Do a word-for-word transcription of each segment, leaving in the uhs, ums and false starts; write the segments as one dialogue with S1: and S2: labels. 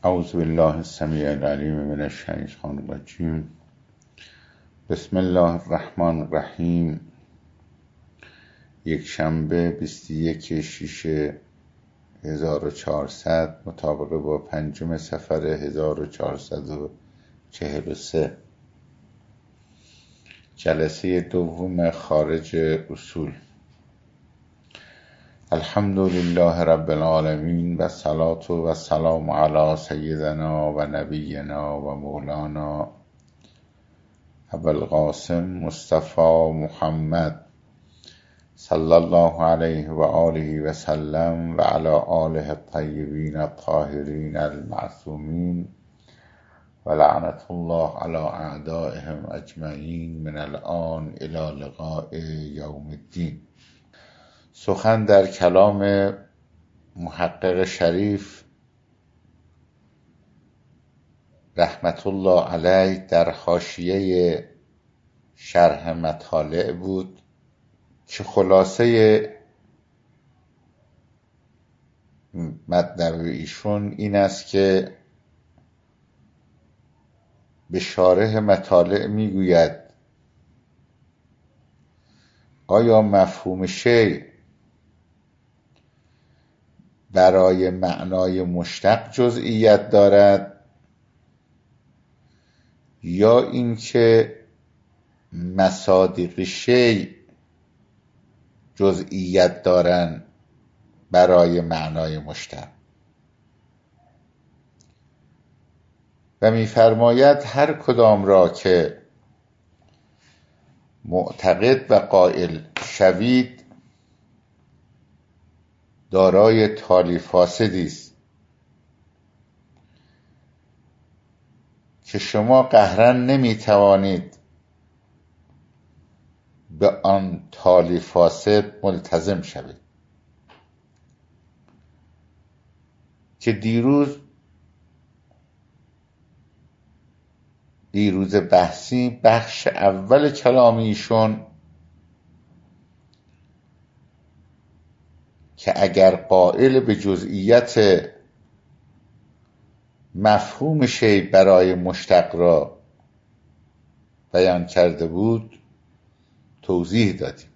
S1: اعوذ بالله السمیع العلیم من الشیطان الرجیم. بسم الله الرحمن الرحیم. یک شنبه بیست و یک شش هزار و چهارصد مطابق با پنجم صفر هزار و چهارصد و چهل و سه، جلسه دوم خارج اصول. الحمد لله رب العالمین و الصلاة و السلام علی سیدنا و نبینا و مولانا ابوالقاسم مصطفی محمد صلی الله علیه و آله و سلم و علی آله الطیبین الطاهرین المعصومین و لعنت الله علی اعدائهم اجمعین من الآن الی لقاء یوم الدین. سخن در کلام محقق شریف رحمت الله علیه در حاشیه شرح مطالع بود که خلاصه مطلب ایشون این است که به شارح مطالع میگوید آیا مفهوم شیء برای معنای مشتق جزئیت دارد یا اینکه مصادیق شیء جزئیت دارند برای معنای مشتق؟ و می‌فرماید هر کدام را که معتقد و قائل شوید دارای تالی فاسدی است که شما قهراً نمی‌توانید به آن تالی فاسد ملتزم شوید. که دیروز دیروز بحثی بخش اول کلام ایشون که اگر قائل به جزئیت مفهوم شیء برای مشتق را بیان کرده بود توضیح دادیم.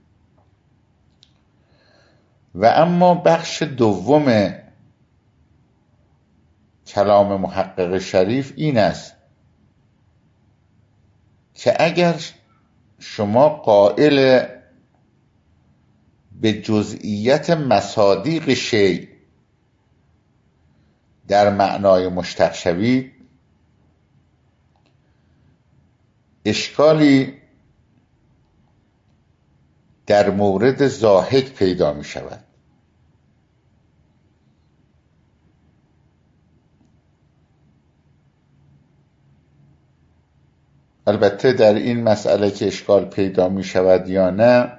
S1: و اما بخش دوم کلام محقق شریف این است که اگر شما قائل به جزئیت مصادیق شیء در معنای مشتق شوید اشکالی در مورد ضاحک پیدا می شود. البته در این مسئله که اشکال پیدا می شود یا نه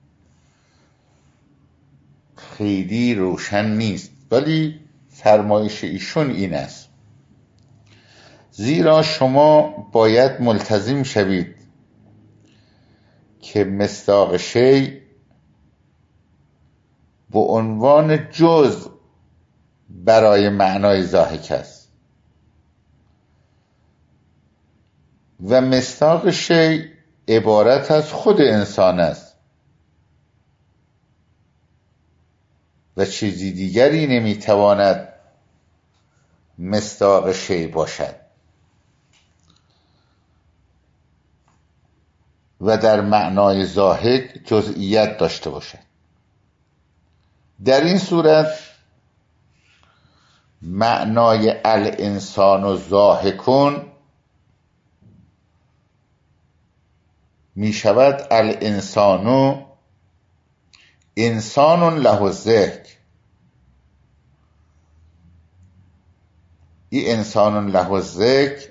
S1: خیلی روشن نیست، ولی فرمایش ایشون این است زیرا شما باید ملتزم شوید که مصداق شیء به عنوان جزء برای معنای ضاحک است و مصداق شیء عبارت از خود انسان است و چیزی دیگری نمیتواند مصداق شیء باشد و در معنای ضاحک جزئیت داشته باشد. در این صورت معنای الانسان و ضاحکون می شود الانسانو انسان له الضحک. این انسان له الضحک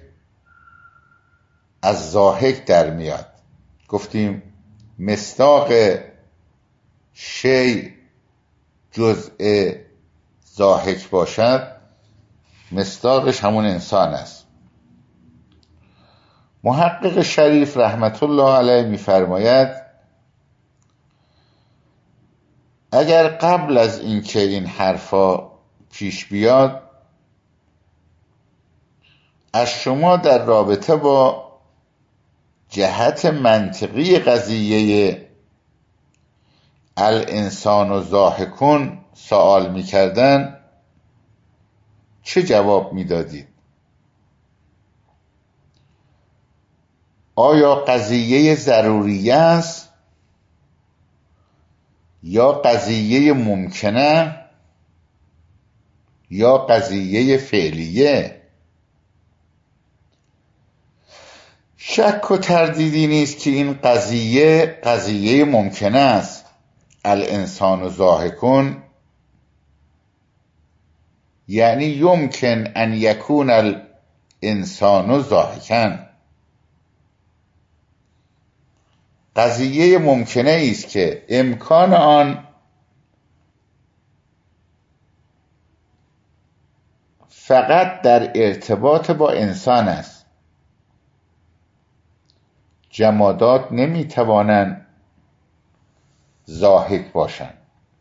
S1: از ضاحک در میاد. گفتیم مصداق شیء جزء ضاحک باشد مصداقش همون انسان است. محقق شریف رحمت الله علیه می‌فرماید اگر قبل از اینکه این حرفا پیش بیاد از شما در رابطه با جهت منطقی قضیه الانسان ضاحکون سوال می‌کردن چه جواب می‌دادید؟ آیا قضیه ضروریه است یا قضیه ممکنه یا قضیه فعلیه؟ شک و تردیدی نیست که این قضیه قضیه ممکنه است. الانسان ضاحکون یعنی یمکن ان یکون الانسان ضاحکا، قضیه ممکنه است که امکان آن فقط در ارتباط با انسان است. جمادات نمیتوانند ضاحک باشند.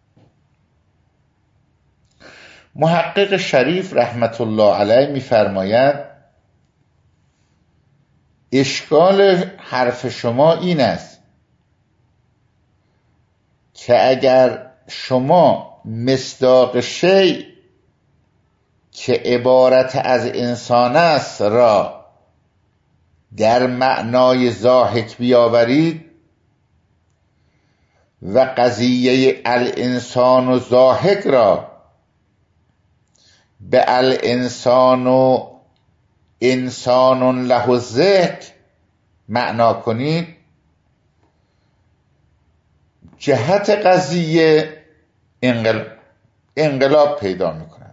S1: محقق شریف رحمت الله علیه میفرماید اشکال حرف شما این است که اگر شما مصداق شیء که عبارت از انسان است را در معنای ضاحک بیاورید و قضیه الانسان و ضاحک را به الانسان و انسان له الضحک معنا کنید، جهت قضیه انقلاب پیدا میکند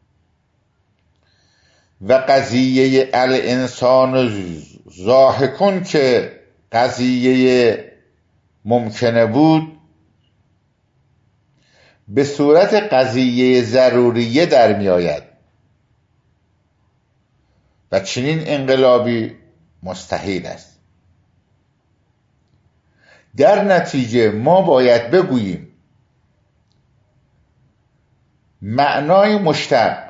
S1: و قضیه الانسان ضاحکون که قضیه ممکنه بود به صورت قضیه ضروریه در می آید و چنین انقلابی مستحیل است. در نتیجه ما باید بگوییم معنای مشتق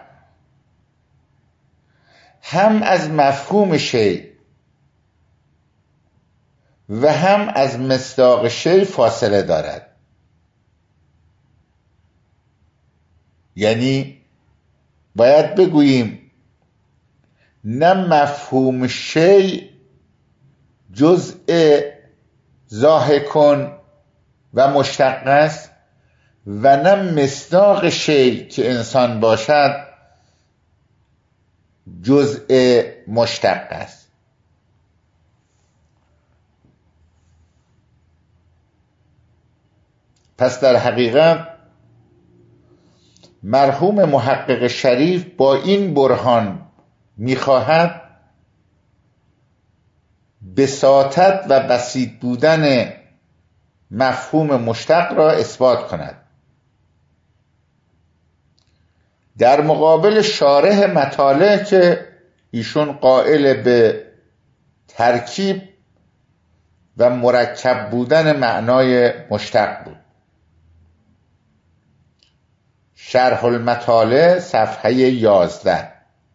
S1: هم از مفهوم شیء و هم از مصداق شیء فاصله دارد. یعنی باید بگوییم نه مفهوم شیء جزء ضاحکون و مشتق است و نه مصداق شیء که انسان باشد جزء مشتق است. پس در حقیقت مرحوم محقق شریف با این برهان میخواهد بساطت و بسیط بودن مفهوم مشتق را اثبات کند. در مقابل شارح مطالع که ایشون قائل به ترکیب و مرکب بودن معنای مشتق بود. شرح المطالع صفحه یازده.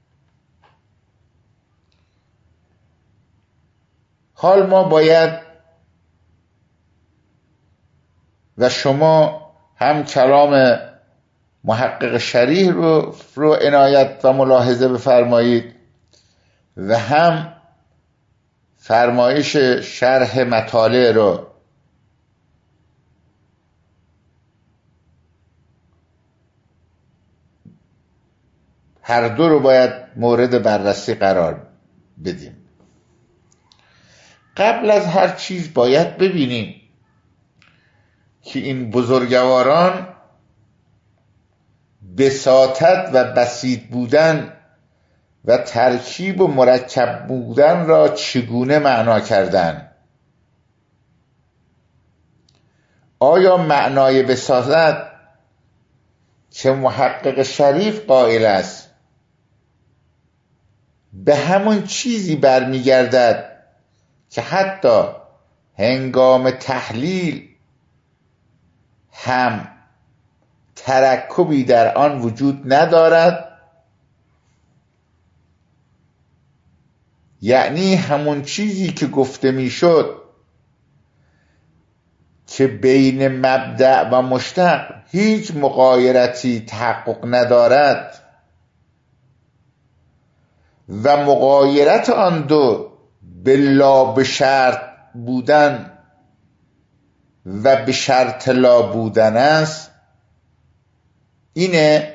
S1: حال ما باید و شما هم کلام محقق شریح رو, رو عنایت و ملاحظه بفرمایید و هم فرمایش شرح مطالع رو هر دو رو باید مورد بررسی قرار بدیم. قبل از هر چیز باید ببینیم که این بزرگواران بساطت و بسیط بودن و ترکیب و مرکب بودن را چگونه معنا کردن. آیا معنای بساطت که محقق شریف قائل است به همون چیزی برمیگردد که حتی هنگام تحلیل هم ترکبی در آن وجود ندارد، یعنی همون چیزی که گفته میشد که بین مبدأ و مشتق هیچ مغایرتی تحقق ندارد و مغایرت آن دو بلا به شرط بودن و به شرط لا بودن است، اینه.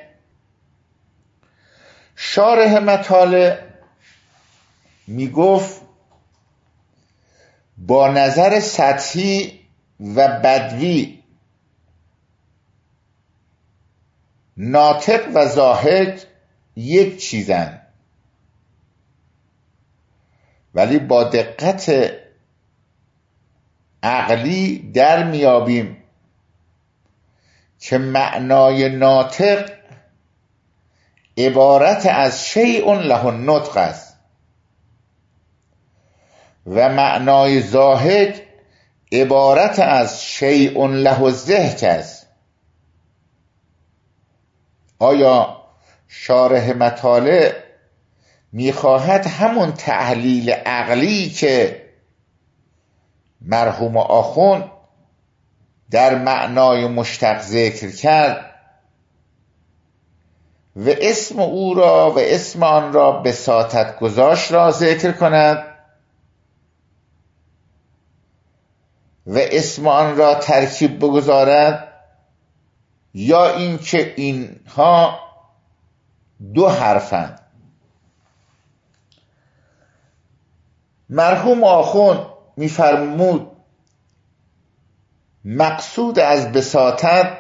S1: شارح مطالع می گفت با نظر سطحی و بدوی ناطق و زاهد یک چیزن، ولی با دقت عقلی در میابیم که معنای ناطق عبارت از شیء له النطق است و معنای زاهد عبارت از شیء له الضحک است. آیا شارح مطالع میخواهد همون تحلیل عقلی که مرحوم آخوند در معنای مشتق ذکر کرد و اسم او را و اسم آن را بساطت گذاشت را ذکر کند و اسم آن را ترکیب بگذارد، یا اینکه اینها دو حرفند؟ مرحوم آخوند می‌فرمود مقصود از بساطت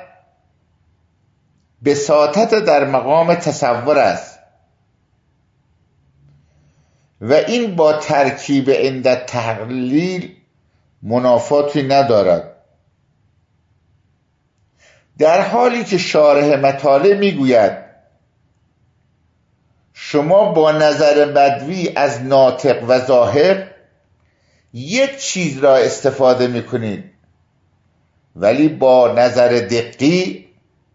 S1: بساطت در مقام تصور است و این با ترکیب عند تحلیل منافاتی ندارد، در حالی که شارح مطالع میگوید شما با نظر بدوی از ناطق و ظاهر یک چیز را استفاده میکنید، ولی با نظر دقی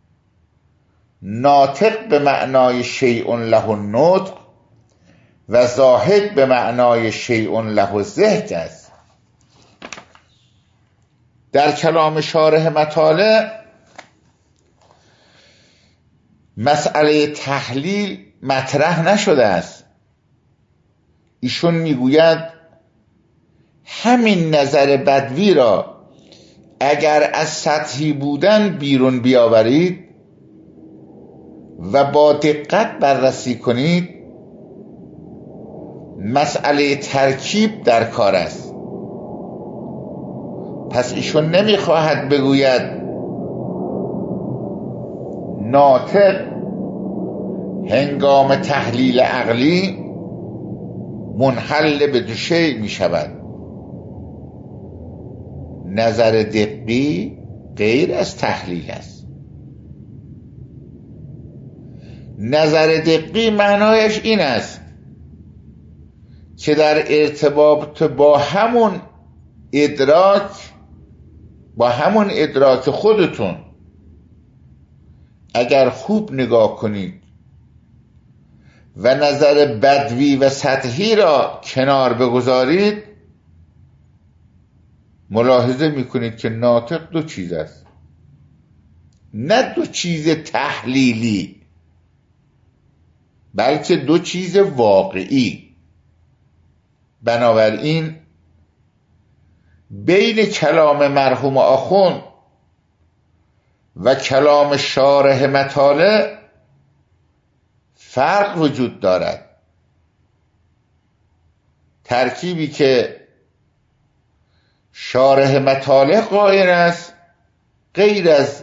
S1: ناطق به معنای شیء له النطق و زاهد به معنای شیء له الضحک است. در کلام شارح مطالع مسئله تحلیل مطرح نشده است. ایشون میگوید همین نظر بدوی را اگر از سطحی بودن بیرون بیاورید و با دقت بررسی کنید، مسئله ترکیب در کار است. پس ایشون نمیخواهد بگوید ناطق هنگام تحلیل عقلی منحل به دو شیء می شود. نظر دقی غیر از تحلیل است. نظر دقی معنایش این است که در ارتباط با همون ادراک با همون ادراک خودتون اگر خوب نگاه کنید و نظر بدوی و سطحی را کنار بگذارید، ملاحظه میکنید که ناطق دو چیز است، نه دو چیز تحلیلی، بلکه دو چیز واقعی. بنابراین بین کلام مرحوم آخوند و کلام شارح مطالع فرق وجود دارد. ترکیبی که شارح مطالع قائل است غیر از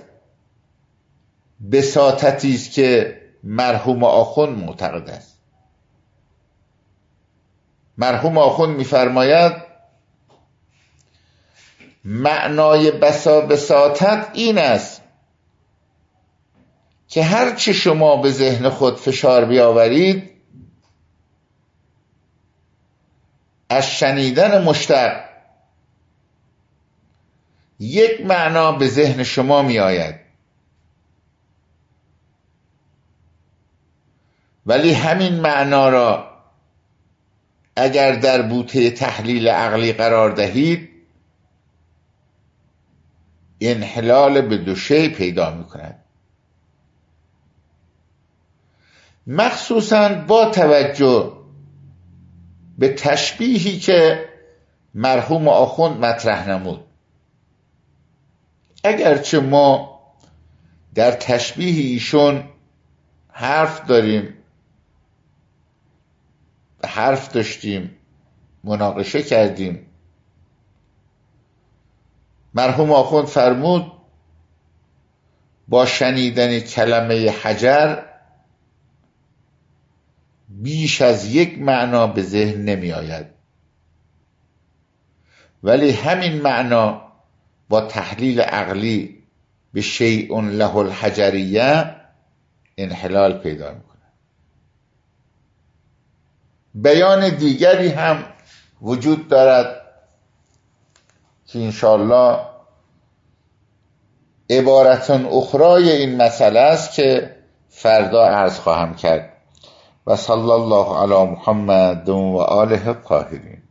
S1: بساطتی است که مرحوم آخوند معتقد است. مرحوم آخوند می‌فرماید معنای بسا بساطت این است که هر چه شما به ذهن خود فشار بیاورید از شنیدن مشتق یک معنا به ذهن شما می آید، ولی همین معنا را اگر در بوته تحلیل عقلی قرار دهید انحلال به دو شی پیدا می کند، مخصوصاً با توجه به تشبیهی که مرحوم آخوند مطرح نمود. اگرچه ما در تشبیه ایشون حرف داریم، حرف داشتیم، مناقشه کردیم، مرحوم آخوند فرمود با شنیدن کلمه حجر بیش از یک معنا به ذهن نمی آید، ولی همین معنا با تحلیل عقلی به شیء له الحجریه انحلال پیدا می کند. بیان دیگری هم وجود دارد که انشاءالله عبارت اخرای این مسئله است که فردا عرض خواهم کرد. و صلی الله علی محمد و آله الطاهرین.